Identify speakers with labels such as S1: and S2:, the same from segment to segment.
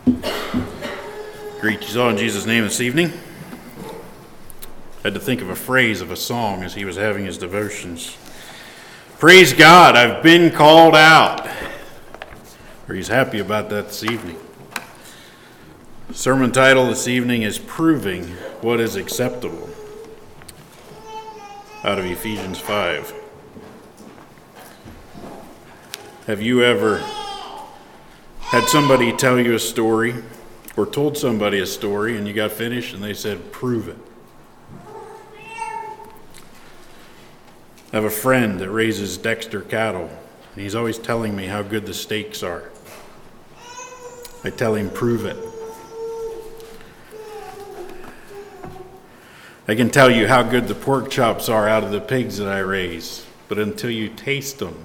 S1: Greet you all in Jesus' name this evening. I had to think of a phrase of a song as he was having his devotions. Praise God, I've been called out. Or he's happy about that this evening. The sermon title this evening is Proving What is Acceptable, out of Ephesians 5. Have you ever had somebody tell you a story or told somebody a story and you got finished and they said, prove it? I have a friend that raises Dexter cattle, and he's always telling me how good the steaks are. I tell him, prove it. I can tell you how good the pork chops are out of the pigs that I raise, but until you taste them,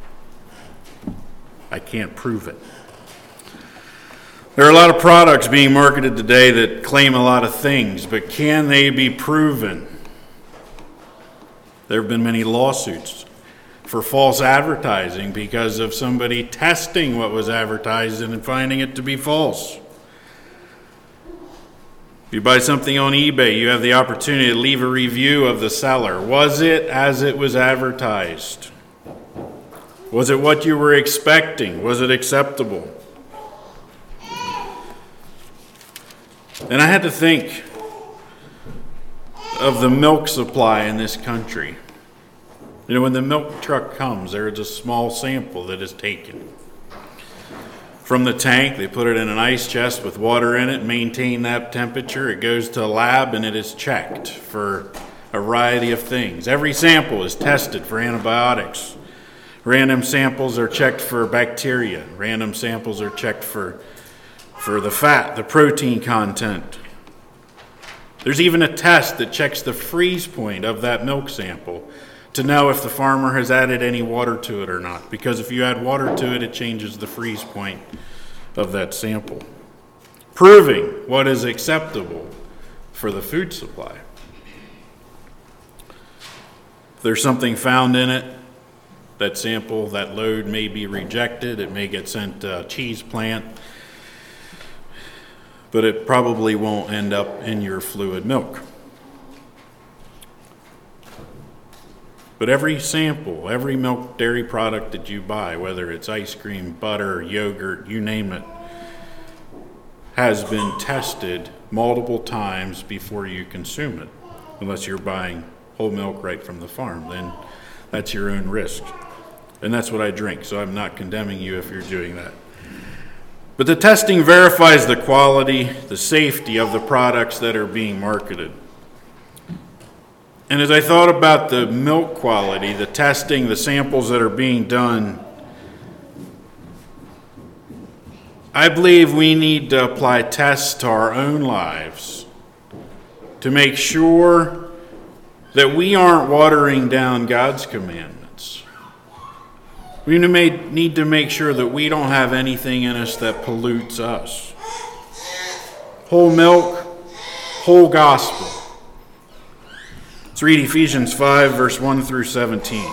S1: I can't prove it. There are a lot of products being marketed today that claim a lot of things, but can they be proven? There have been many lawsuits for false advertising because of somebody testing what was advertised and finding it to be false. If you buy something on eBay, you have the opportunity to leave a review of the seller. Was it as it was advertised? Was it what you were expecting? Was it acceptable? And I had to think of the milk supply in this country. You know, when the milk truck comes, there is a small sample that is taken from the tank. They put it in an ice chest with water in it, maintain that temperature. It goes to a lab and it is checked for a variety of things. Every sample is tested for antibiotics. Random samples are checked for bacteria. Random samples are checked for the fat, the protein content. There's even a test that checks the freeze point of that milk sample to know if the farmer has added any water to it or not. Because if you add water to it, it changes the freeze point of that sample. Proving what is acceptable for the food supply. If there's something found in it, that sample, that load may be rejected. It may get sent to a cheese plant, but it probably won't end up in your fluid milk. But every sample, every milk dairy product that you buy, whether it's ice cream, butter, yogurt, you name it, has been tested multiple times before you consume it. Unless you're buying whole milk right from the farm, then that's your own risk. And that's what I drink, so I'm not condemning you if you're doing that. But the testing verifies the quality, the safety of the products that are being marketed. And as I thought about the milk quality, the testing, the samples that are being done, I believe we need to apply tests to our own lives to make sure that we aren't watering down God's commandments. We need to make sure that we don't have anything in us that pollutes us. Whole milk, whole gospel. Let's read Ephesians 5, verse 1 through 17.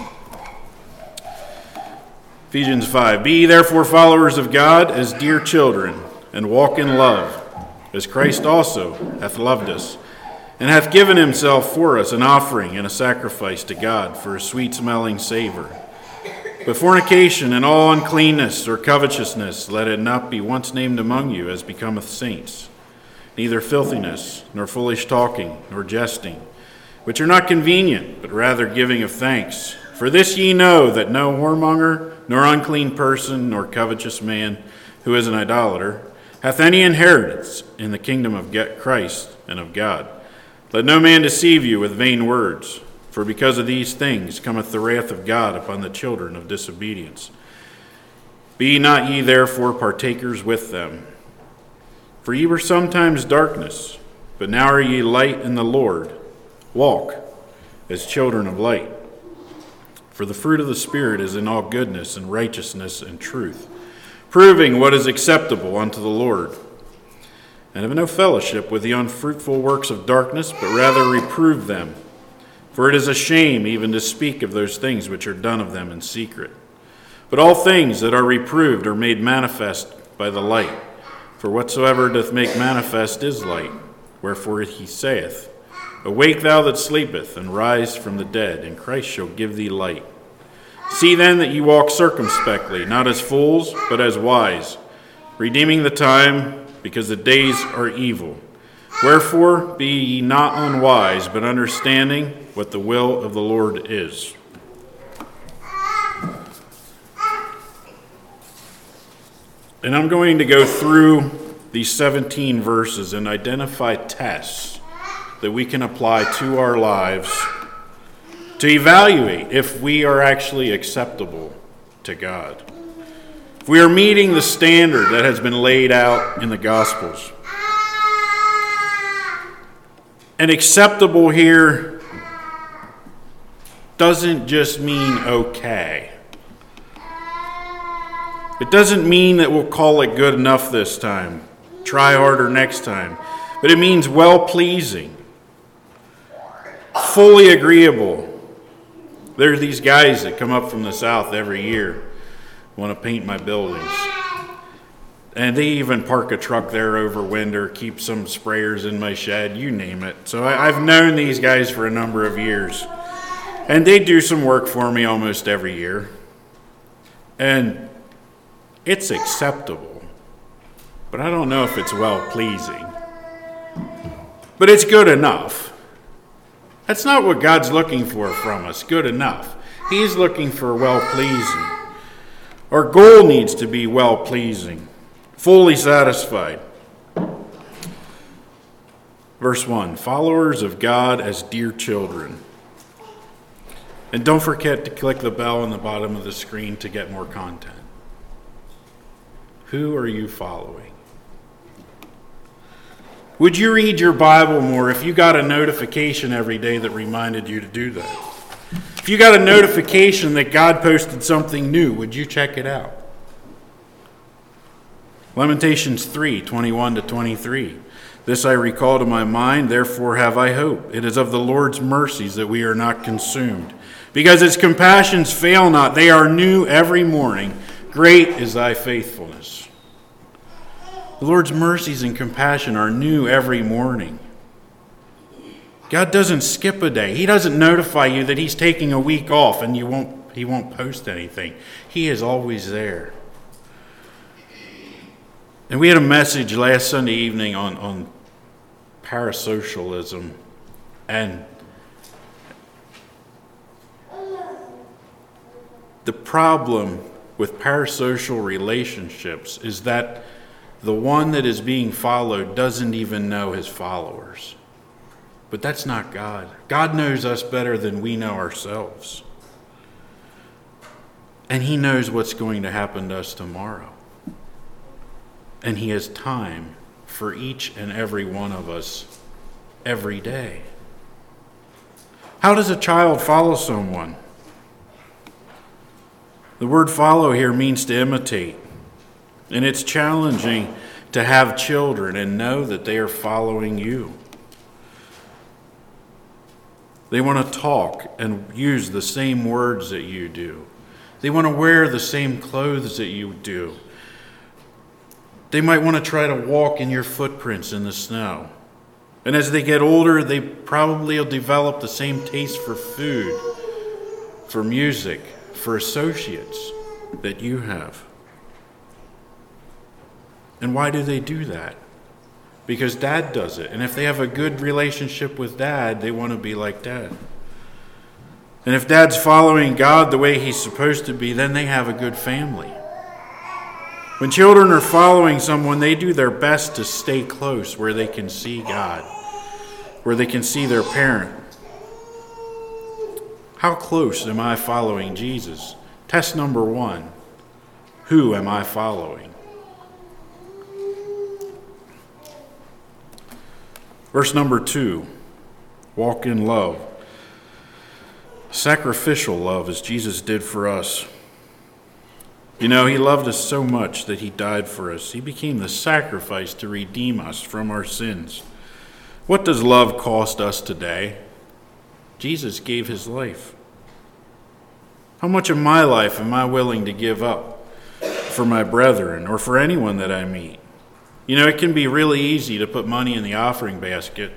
S1: Ephesians 5. Be ye therefore followers of God as dear children, and walk in love, as Christ also hath loved us, and hath given himself for us an offering and a sacrifice to God for a sweet-smelling savor. But fornication and all uncleanness or covetousness, let it not be once named among you as becometh saints, neither filthiness, nor foolish talking, nor jesting, which are not convenient, but rather giving of thanks. For this ye know, that no whoremonger, nor unclean person, nor covetous man, who is an idolater, hath any inheritance in the kingdom of Christ and of God. Let no man deceive you with vain words, for because of these things cometh the wrath of God upon the children of disobedience. Be not ye therefore partakers with them. For ye were sometimes darkness, but now are ye light in the Lord. Walk as children of light. For the fruit of the Spirit is in all goodness and righteousness and truth, proving what is acceptable unto the Lord. And have no fellowship with the unfruitful works of darkness, but rather reprove them. For it is a shame even to speak of those things which are done of them in secret. But all things that are reproved are made manifest by the light, For whatsoever doth make manifest is light. Wherefore he saith, Awake thou that sleepeth, and rise from the dead, and Christ shall give thee light. See then that ye walk circumspectly, not as fools, but as wise, redeeming the time, because the days are evil. Wherefore be ye not unwise, but understanding what the will of the Lord is. And I'm going to go through these 17 verses and identify tests that we can apply to our lives to evaluate if we are actually acceptable to God. If we are meeting the standard that has been laid out in the Gospels. And acceptable here doesn't just mean okay. It doesn't mean that we'll call it good enough this time, try harder next time, but it means well-pleasing, fully agreeable. There are these guys that come up from the south every year, want to paint my buildings. And they even park a truck there over winter, keep some sprayers in my shed, you name it. So I've known these guys for a number of years. And they do some work for me almost every year. And it's acceptable. But I don't know if it's well-pleasing. But it's good enough. That's not what God's looking for from us, good enough. He's looking for well-pleasing. Our goal needs to be well-pleasing, fully satisfied. Verse 1, followers of God as dear children. And don't forget to click the bell on the bottom of the screen to get more content. Who are you following? Would you read your Bible more if you got a notification every day that reminded you to do that? If you got a notification that God posted something new, would you check it out? Lamentations 3:21-23. This I recall to my mind, therefore have I hope. It is of the Lord's mercies that we are not consumed. Because his compassions fail not, they are new every morning. Great is thy faithfulness. The Lord's mercies and compassion are new every morning. God doesn't skip a day. He doesn't notify you that he's taking a week off and he won't post anything. He is always there. And we had a message last Sunday evening on parasocialism. And the problem with parasocial relationships is that the one that is being followed doesn't even know his followers. But that's not God. God knows us better than we know ourselves. And he knows what's going to happen to us tomorrow. And he has time for each and every one of us every day. How does a child follow someone? The word follow here means to imitate. And it's challenging to have children and know that they are following you. They want to talk and use the same words that you do. They want to wear the same clothes that you do. They might want to try to walk in your footprints in the snow. And as they get older, they probably will develop the same taste for food, for music, for associates that you have. And why do they do that? Because Dad does it. And if they have a good relationship with Dad, they want to be like Dad. And if Dad's following God the way he's supposed to be, then they have a good family. When children are following someone, they do their best to stay close where they can see God, where they can see their parent. How close am I following Jesus? Test number 1. Who am I following? Verse number 2, walk in love. Sacrificial love as Jesus did for us. You know, he loved us so much that he died for us. He became the sacrifice to redeem us from our sins. What does love cost us today? Jesus gave his life. How much of my life am I willing to give up for my brethren or for anyone that I meet? You know, it can be really easy to put money in the offering basket,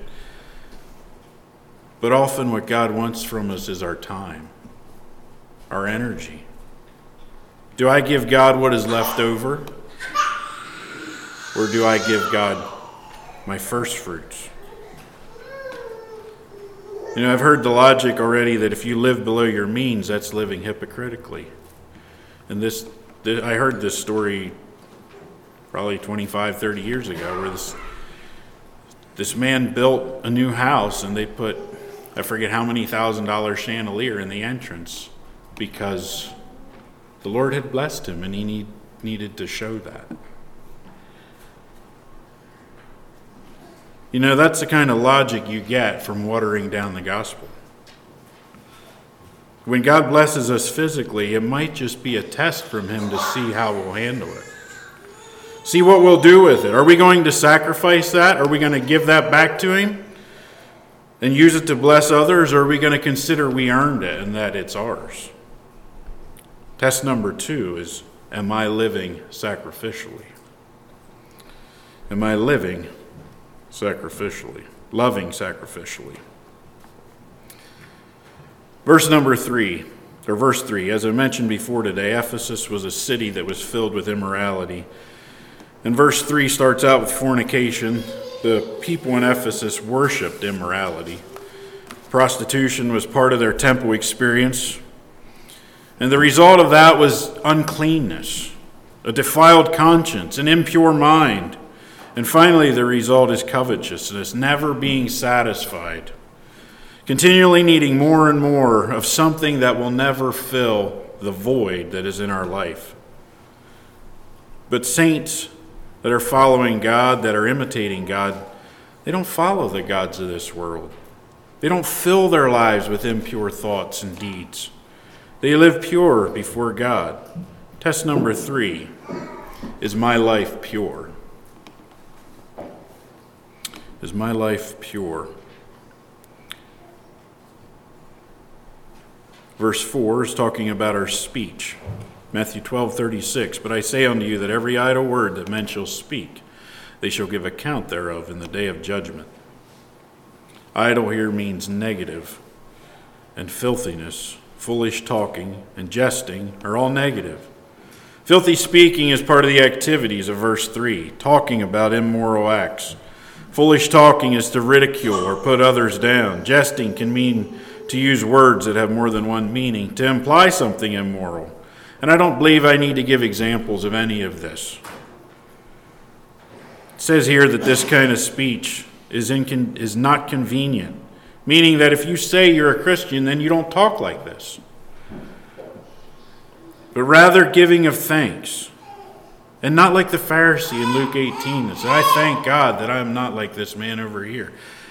S1: but often what God wants from us is our time, our energy. Do I give God what is left over? Or do I give God my first fruits? You know, I've heard the logic already that if you live below your means, that's living hypocritically. And I heard this story probably 25, 30 years ago, where this man built a new house and they put, I forget how many $1,000 chandelier in the entrance because the Lord had blessed him and he needed to show that. You know, that's the kind of logic you get from watering down the gospel. When God blesses us physically, it might just be a test from him to see how we'll handle it. See what we'll do with it. Are we going to sacrifice that? Are we going to give that back to him and use it to bless others? Or are we going to consider we earned it and that it's ours? Test number 2 is, am I living sacrificially? Am I living sacrificially? Loving sacrificially? Verse 3, as I mentioned before today, Ephesus was a city that was filled with immorality. And verse 3 starts out with fornication. The people in Ephesus worshipped immorality. Prostitution was part of their temple experience. And the result of that was uncleanness, a defiled conscience, an impure mind. And finally, the result is covetousness, never being satisfied, continually needing more and more of something that will never fill the void that is in our life. But saints that are following God, that are imitating God, they don't follow the gods of this world. They don't fill their lives with impure thoughts and deeds. They live pure before God. Test number 3, is my life pure? Is my life pure? Verse 4 is talking about our speech. Matthew 12:36, but I say unto you that every idle word that men shall speak, they shall give account thereof in the day of judgment. Idle here means negative, and filthiness, foolish talking, and jesting are all negative. Filthy speaking is part of the activities of verse 3, talking about immoral acts. Foolish talking is to ridicule or put others down. Jesting can mean to use words that have more than one meaning, to imply something immoral. And I don't believe I need to give examples of any of this. It says here that this kind of speech is not convenient, meaning that if you say you're a Christian, then you don't talk like this. But rather giving of thanks. And not like the Pharisee in Luke 18 that said, I thank God that I'm not like this man over here.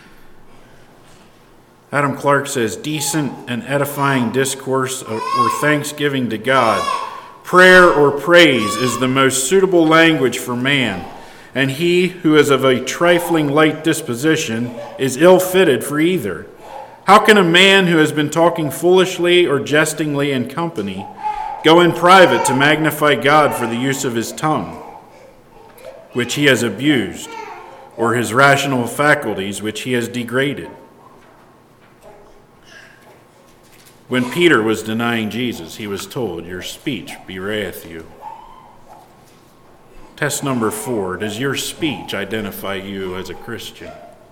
S1: Adam Clark says, decent and edifying discourse or thanksgiving to God, prayer or praise is the most suitable language for man, and he who is of a trifling light disposition is ill-fitted for either. How can a man who has been talking foolishly or jestingly in company go in private to magnify God for the use of his tongue, which he has abused, or his rational faculties, which he has degraded? When Peter was denying Jesus, he was told, your speech bewrayeth you. Test number 4, does your speech identify you as a Christian?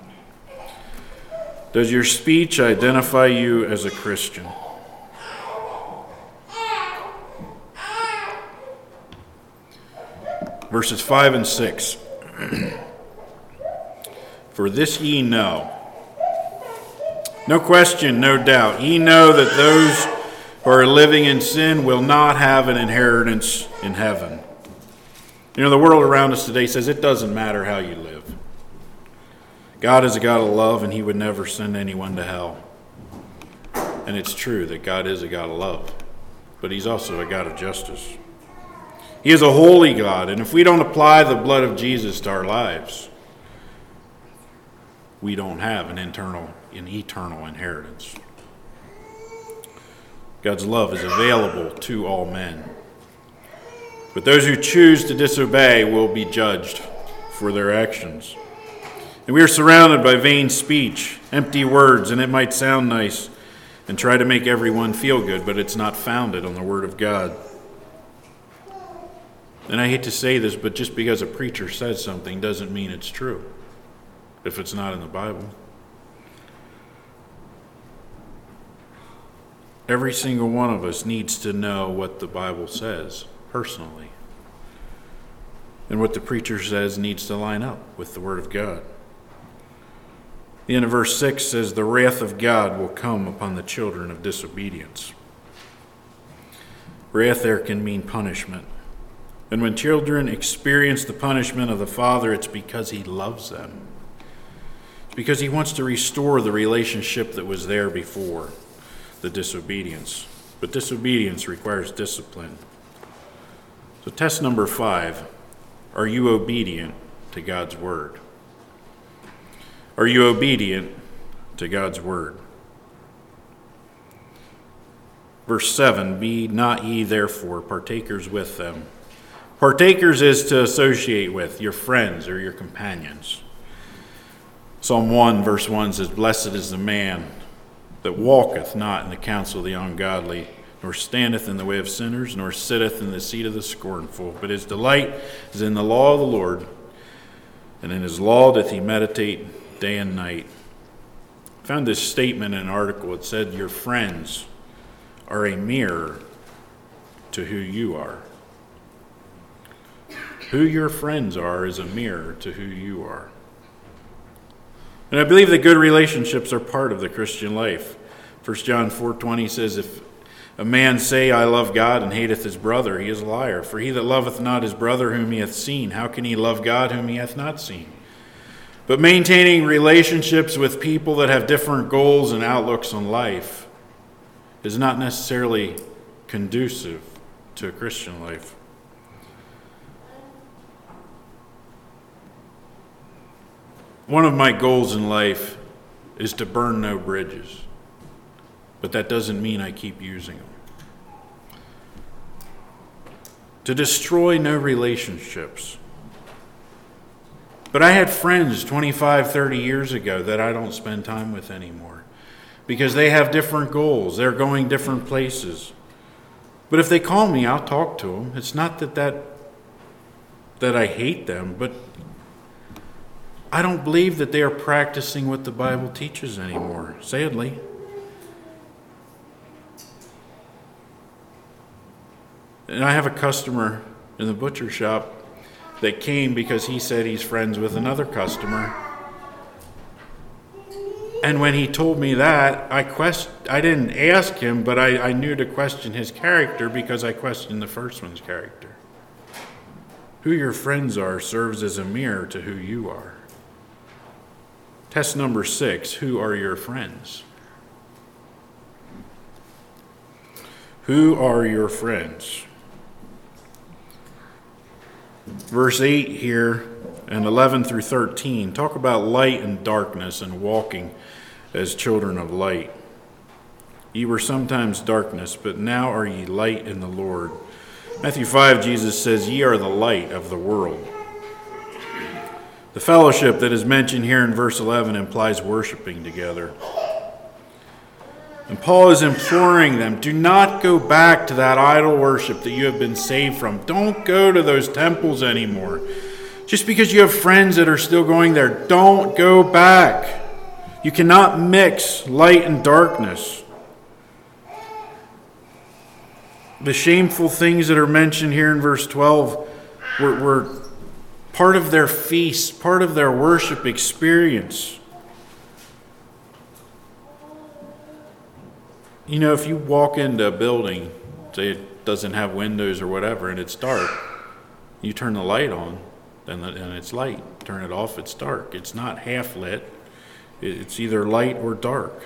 S1: Does your speech identify you as a Christian? Verses 5 and 6. For this ye know. No question, no doubt. Ye know that those who are living in sin will not have an inheritance in heaven. You know, the world around us today says it doesn't matter how you live. God is a God of love, and he would never send anyone to hell. And it's true that God is a God of love, but he's also a God of justice. He is a holy God, and if we don't apply the blood of Jesus to our lives, we don't have an eternal inheritance. God's love is available to all men. But those who choose to disobey will be judged for their actions. And we are surrounded by vain speech, empty words, and it might sound nice and try to make everyone feel good, but it's not founded on the Word of God. And I hate to say this, but just because a preacher says something doesn't mean it's true if it's not in the Bible. Every single one of us needs to know what the Bible says personally. And what the preacher says needs to line up with the Word of God. The end of verse 6 says, "The wrath of God will come upon the children of disobedience." Wrath there can mean punishment. And when children experience the punishment of the Father, it's because He loves them. It's because He wants to restore the relationship that was there before the disobedience. But disobedience requires discipline. So test number 5, are you obedient to God's Word? Are you obedient to God's Word? Verse 7, "Be not ye therefore partakers with them." Partakers is to associate with your friends or your companions. Psalm 1 verse 1 says, "Blessed is the man that walketh not in the counsel of the ungodly, nor standeth in the way of sinners, nor sitteth in the seat of the scornful. But his delight is in the law of the Lord, and in his law doth he meditate day and night." I found this statement in an article. It said, "Your friends are a mirror to who you are." Who your friends are is a mirror to who you are. And I believe that good relationships are part of the Christian life. 1 John 4:20 says, "If a man say, I love God, and hateth his brother, he is a liar. For he that loveth not his brother whom he hath seen, how can he love God whom he hath not seen?" But maintaining relationships with people that have different goals and outlooks on life is not necessarily conducive to a Christian life. One of my goals in life is to burn no bridges, but that doesn't mean I keep using them. To destroy no relationships. But I had friends 25, 30 years ago that I don't spend time with anymore because they have different goals. They're going different places. But if they call me, I'll talk to them. It's not that I hate them, but I don't believe that they are practicing what the Bible teaches anymore, sadly. And I have a customer in the butcher shop that came because he said he's friends with another customer. And when he told me that, I didn't ask him, but I knew to question his character because I questioned the first one's character. Who your friends are serves as a mirror to who you are. Test number 6, who are your friends? Who are your friends? Verse 8 here and 11 through 13 talk about light and darkness and walking as children of light. Ye were sometimes darkness, but now are ye light in the Lord. Matthew 5, Jesus says, "Ye are the light of the world." The fellowship that is mentioned here in verse 11 implies worshiping together. And Paul is imploring them, do not go back to that idol worship that you have been saved from. Don't go to those temples anymore. Just because you have friends that are still going there, don't go back. You cannot mix light and darkness. The shameful things that are mentioned here in verse 12 were part of their feast, part of their worship experience. You know, if you walk into a building, say it doesn't have windows or whatever, and it's dark, you turn the light on, and it's light. Turn it off, it's dark. It's not half lit. It's either light or dark.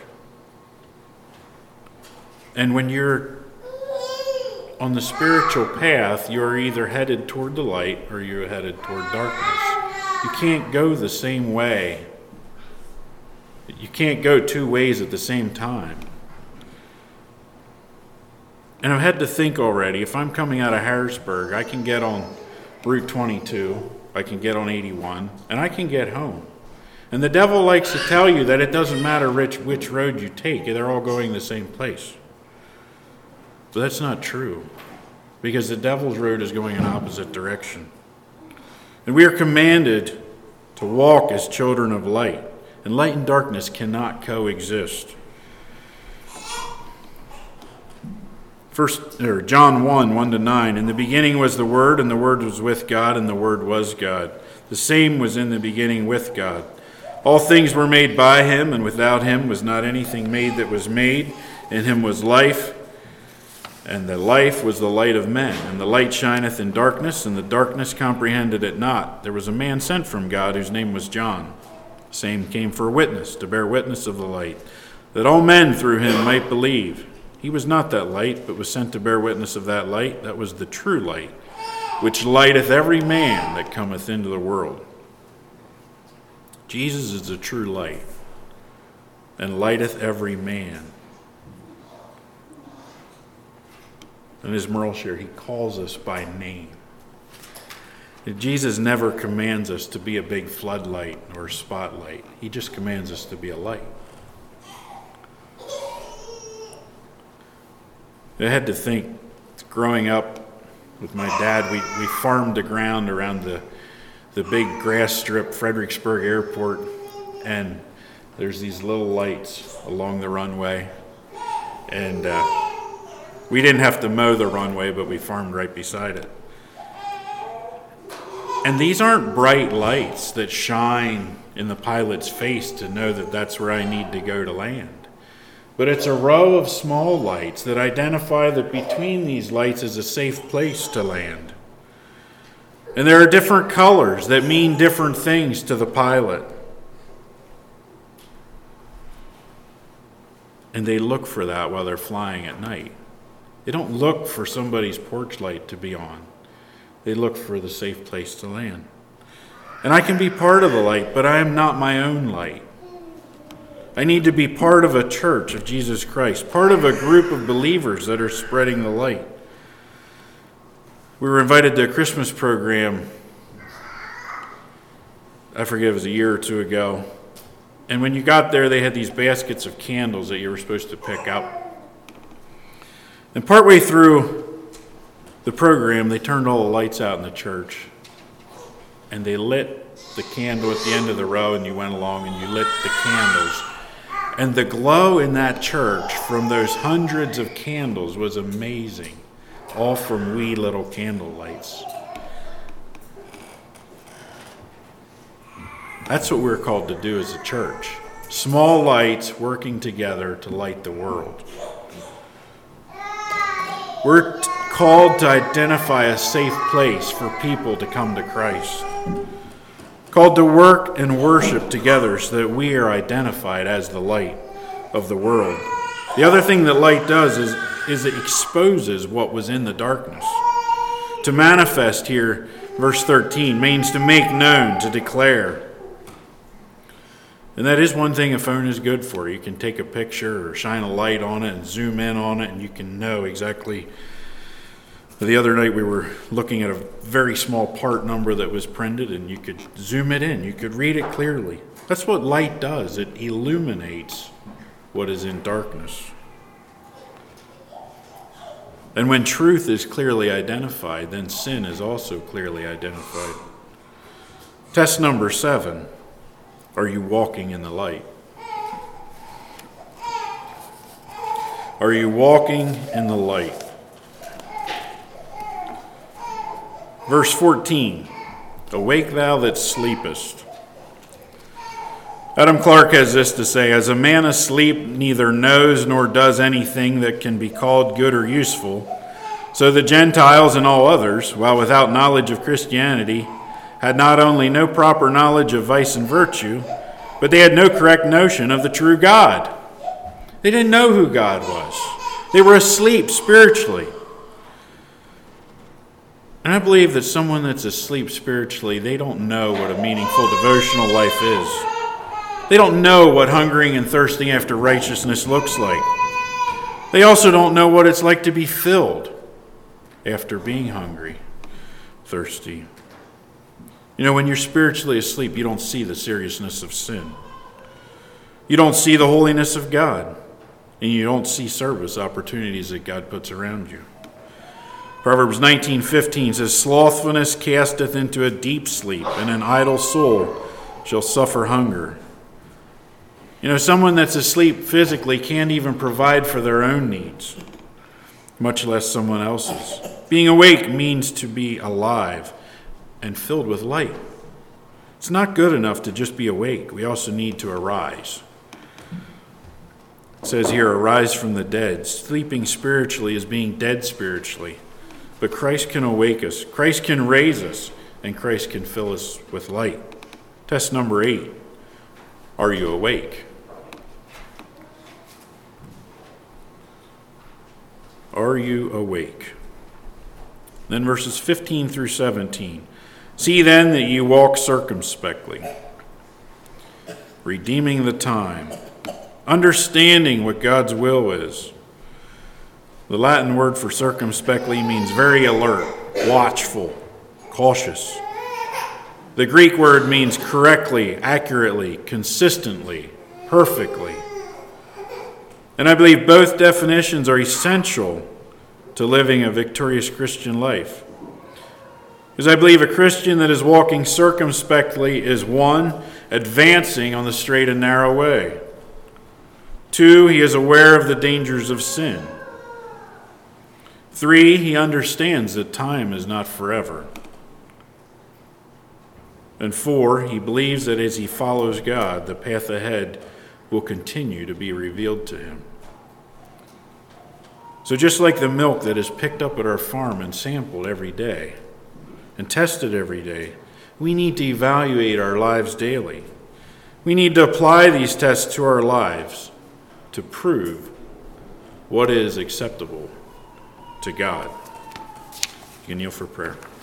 S1: And when you're on the spiritual path, you're either headed toward the light or you're headed toward darkness. You can't go the same way. You can't go two ways at the same time. And I've had to think already, if I'm coming out of Harrisburg, I can get on Route 22 I can get on 81, and I can get home. And the devil likes to tell you that it doesn't matter which road you take. They're all going the same place. But that's not true, because the devil's road is going in opposite direction. And we are commanded to walk as children of light. And light and darkness cannot coexist. John 1, 1-9. In the beginning was the Word, and the Word was with God, and the Word was God. The same was in the beginning with God. All things were made by him, and without him was not anything made that was made. In him was life, and the life was the light of men. And the light shineth in darkness, and the darkness comprehended it not. There was a man sent from God, whose name was John. The same came for a witness, to bear witness of the light, that all men through him might believe. He was not that light, but was sent to bear witness of that light. That was the true light, which lighteth every man that cometh into the world. Jesus is the true light, and lighteth every man. And as Merle shared, he calls us by name. Jesus never commands us to be a big floodlight or a spotlight. He just commands us to be a light. I had to think, growing up with my dad, we farmed the ground around the big grass strip, Fredericksburg Airport, and there's these little lights along the runway. And we didn't have to mow the runway, but we farmed right beside it. And these aren't bright lights that shine in the pilot's face to know that that's where I need to go to land. But it's a row of small lights that identify that between these lights is a safe place to land. And there are different colors that mean different things to the pilot. And they look for that while they're flying at night. They don't look for somebody's porch light to be on. They look for the safe place to land. And I can be part of the light, but I am not my own light. I need to be part of a church of Jesus Christ, part of a group of believers that are spreading the light. We were invited to a Christmas program, I forget, it was a year or two ago. And when you got there, they had these baskets of candles that you were supposed to pick up. And partway through the program, they turned all the lights out in the church. And they lit the candle at the end of the row, and you went along and you lit the candles. And the glow in that church from those hundreds of candles was amazing. All from wee little candle lights. That's what we're called to do as a church. Small lights working together to light the world. We're called to identify a safe place for people to come to Christ. Called to work and worship together so that we are identified as the light of the world. The other thing that light does is it exposes what was in the darkness. To manifest here, verse 13, means to make known, to declare. And that is one thing a phone is good for. You can take a picture or shine a light on it and zoom in on it, and you can know exactly. The other night we were looking at a very small part number that was printed, and you could zoom it in. You could read it clearly. That's what light does. It illuminates what is in darkness. And when truth is clearly identified, then sin is also clearly identified. Test number 7. Are you walking in the light? Are you walking in the light? Verse 14. Awake thou that sleepest. Adam Clarke has this to say: as a man asleep neither knows nor does anything that can be called good or useful, so the Gentiles and all others, while without knowledge of Christianity, had not only no proper knowledge of vice and virtue, but they had no correct notion of the true God. They didn't know who God was. They were asleep spiritually. And I believe that someone that's asleep spiritually, they don't know what a meaningful devotional life is. They don't know what hungering and thirsting after righteousness looks like. They also don't know what it's like to be filled after being hungry, thirsty. You know, when you're spiritually asleep, you don't see the seriousness of sin. You don't see the holiness of God. And you don't see service opportunities that God puts around you. Proverbs 19:15 says, "Slothfulness casteth into a deep sleep, and an idle soul shall suffer hunger." You know, someone that's asleep physically can't even provide for their own needs, much less someone else's. Being awake means to be alive and filled with light. It's not good enough to just be awake. We also need to arise. It says here, arise from the dead. Sleeping spiritually is being dead spiritually. But Christ can awake us. Christ can raise us. And Christ can fill us with light. Test number 8. Are you awake? Are you awake? Then verses 15 through 17. See then that you walk circumspectly, redeeming the time, understanding what God's will is. The Latin word for circumspectly means very alert, watchful, cautious. The Greek word means correctly, accurately, consistently, perfectly. And I believe both definitions are essential to living a victorious Christian life. Because I believe a Christian that is walking circumspectly is 1, advancing on the straight and narrow way. 2, he is aware of the dangers of sin. 3, he understands that time is not forever. And 4, he believes that as he follows God, the path ahead will continue to be revealed to him. So just like the milk that is picked up at our farm and sampled every day and tested every day, we need to evaluate our lives daily. We need to apply these tests to our lives to prove what is acceptable to God. You can kneel for prayer.